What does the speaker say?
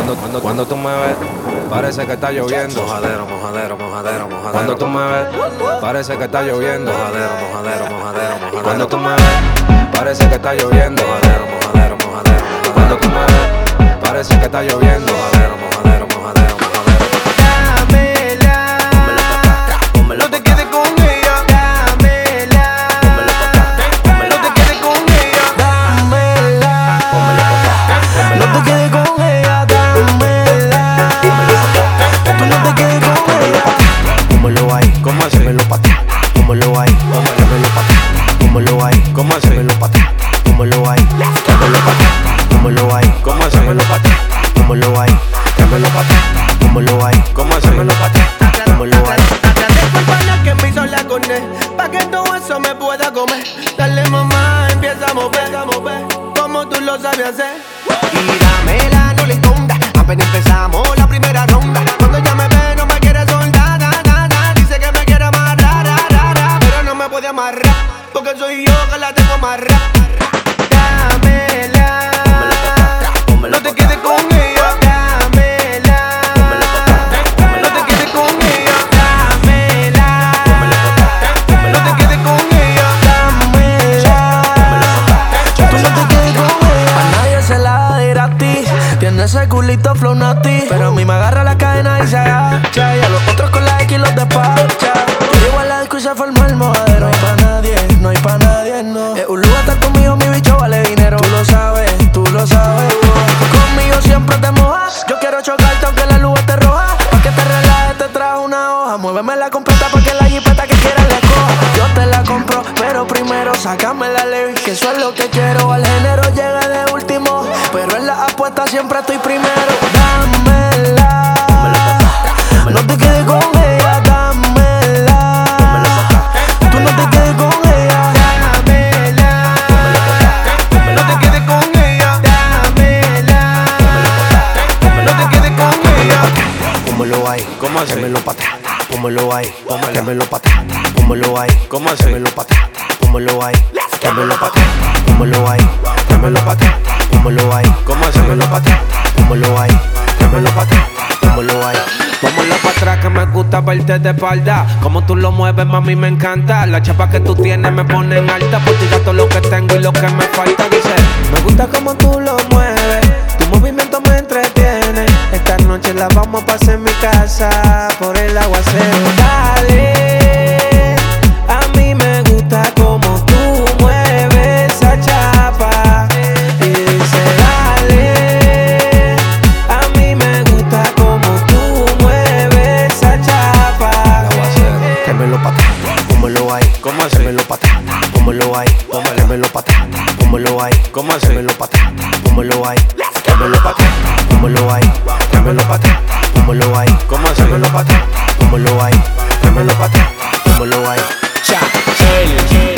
Cuando tú me ves, parece que está lloviendo. Mojadero, mojadero, mojadero, mojadero. Cuando tú me ves, parece que está lloviendo. Mojadero, mojadero, mojadero, mojadero. Cuando tú me ves, parece que está lloviendo. Mojadero, mojadero, mojadero, mojadero. Cuando tú me ves, parece que está lloviendo. Mojadero, mojadero, mojadero, mojadero. Dámela, Pónmelo no te quedes con ella. Dámela, no te quedes con ella. Dámela, no te quedes con ella. Dámela, tú no te quedes con ella. Pónmelo ahí, ¿Cómo así? pónmelo pa' atrás. Pónmelo ahí, pónmelo pa' atrás. Pónmelo ahí, ¿Cómo así? pónmelo pa' atrás. Pónmelo ahí, pónmelo pa' atrás. Pónmelo ahí, ¿Cómo así? pónmelo pa' atrás. Pónmelo ahí, pónmelo pa' atrás. Pónmelo ahí, ¿Cómo así? pónmelo pa' atrás. Pónmelo ahí. Agradezco al pana que me hizo la corné, pa' que todo eso me pueda comer. Dale mamá, empieza a mover, como tú lo sabes hacer. Y dámela, no le esconda, apenas empezamos la primera ronda. Cuando ella me ve no me quiere soltar, dice que me quiere amarrar, pero no me puede amarrar, porque soy yo que la tengo amarrada. Dámela, no te quedes con ella. Dámela, no te quedes con ella. Dámela, no te quedes con ella. Dámela, tú no te quedes con ella. A nadie se la da de gratis. Tiene ese culito flow nati, pero a mí me agarra la cadena y se agacha. Y a los otros con la X los despacha. Yo llego a la disco y se forma el mojadero. No hay pa' nadie, no hay pa' nadie, no. Es un lugar estar conmigo, mi bicho vale dinero. Tú lo sabes, conmigo siempre te mojas. Yo quiero chocarte aunque la luz esté roja. Pa' que te relajes te trajo una hoja. Muéveme la completa pa' que la jipeta que quieras le coja. Yo te la compro, pero primero sácame la ley, que eso es lo que quiero. Al género llegué de último, pero en la apuesta siempre estoy primero. Dámela, no te quedes con ella. Dámela, tú no te quedes con ella. Dámela, no te quedes con ella. Dámela, no te quedes con ella. Pónmelo ahí, ¿Cómo así? pónmelo pa' atrás. Pónmelo ahí, Pónmelo. pónmelo pa' atrás. Pónmelo ahí, ¿Cómo así? pónmelo pa' atrás. Pónmelo ahí, pónmelo pa' atrás. Pónmelo ahí, pónmelo pa' atrás. Pónmelo ahí, ¿Cómo así? pónmelo pa' atrás. Pónmelo ahí, pónmelo pa' atrás. Pónmelo ahí. Vámonos para atrás que me gusta verte de espalda. Como tú lo mueves, mami, me encanta. Las chapas que tú tienes me ponen alta. Por ti todo lo que tengo y lo que me falta. Dice, me gusta como tú lo mueves. Tu movimiento me entretiene. Esta noche la vamos a pasar en mi casa por el aguacero. Dale, a mí me gusta como tú mueves esa chapa. Y dice, dale, a mí me gusta como tú mueves esa chapa. Pónmelo pa' atrás, pónmelo ahí. ¿Cómo así? Pónmelo pa' atrás, pónmelo ahí. Pónmelo pa' atrás, pónmelo ahí. ¿Cómo así? Pónmelo pa' atrás, pónmelo ahí. Pónmelo pa' atrás, pónmelo ahí. Pónmelo pa' atrás, pónmelo ahí. ¿Cómo así? Pónmelo pa' atrás, pónmelo ahí. Pónmelo pa' atrás, pónmelo ahí. Cha,